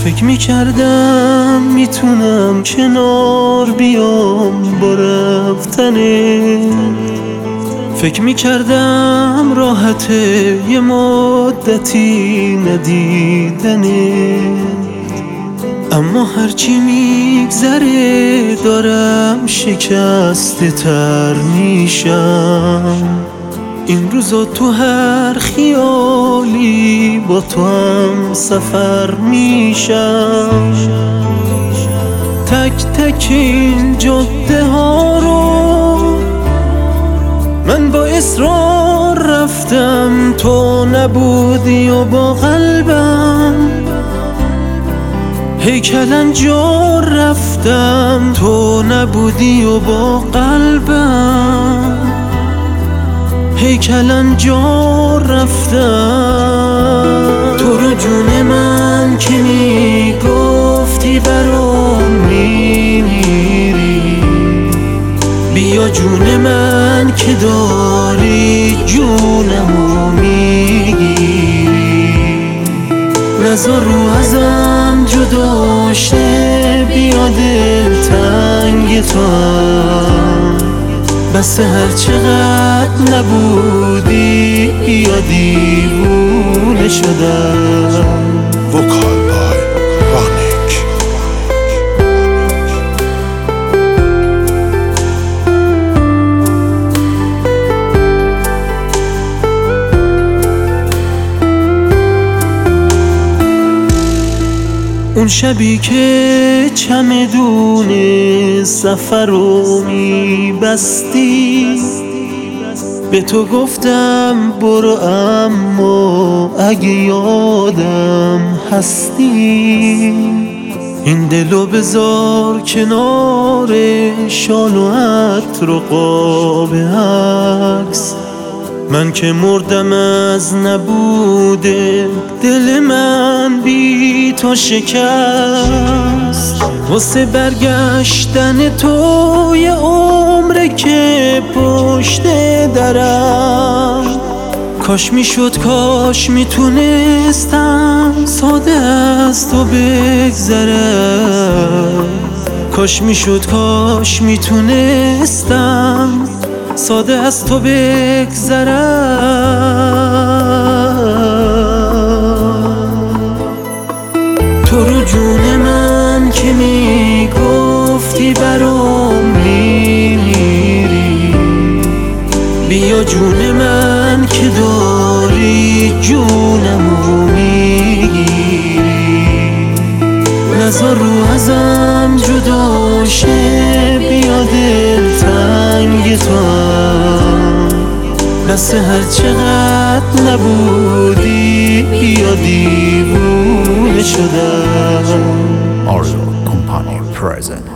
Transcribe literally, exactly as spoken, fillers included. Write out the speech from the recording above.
فکر میکردم میتونم کنار بیام با رفتنه، فکر میکردم راحته یه مدتی ندیدنه، اما هرچی میگذره دارم شکسته تر میشم. این روزا تو هر خیالی با تو هم سفر میشم. تک تک این جاده ها رو من با اصرار رفتم، تو نبودی و با قلبم هیکلنجار رفتم، تو نبودی و با قلبم هیکلنجار رفتم. تو رو جون من که میگفتی برام میمیری، بیا جون من که داری جونمو میگیری، نذار رو ازم جدا شه، بیا دلتنگ تو هم بس هر چقدر نبودی، بیا دیوونه شدم. وکال بای رانیک. اون شبی که چمدون سفر رو میبستی، به تو گفتم برو اما اگه یادم هستی، این دلو بذار کنار شال و عطر و قاب عکس، من که مردم از نبوده دل من بی تو شکست. واسه برگشتن تو یه عمره که پشت درم، کاش میشد کاش میتونستم ساده از تو بگذرم، کاش میشد کاش میتونستم ساده از تو بگذرم. تو رو جون من که میگفتی برام میمیری، بیا جون من که داری جونمو میگیری، نذار رو ازم جدا شه، بیا دلتنگ تو هم بس هر چقدر نبودی، بیا دیوونه شدم. آریو کمپانی پرزنت.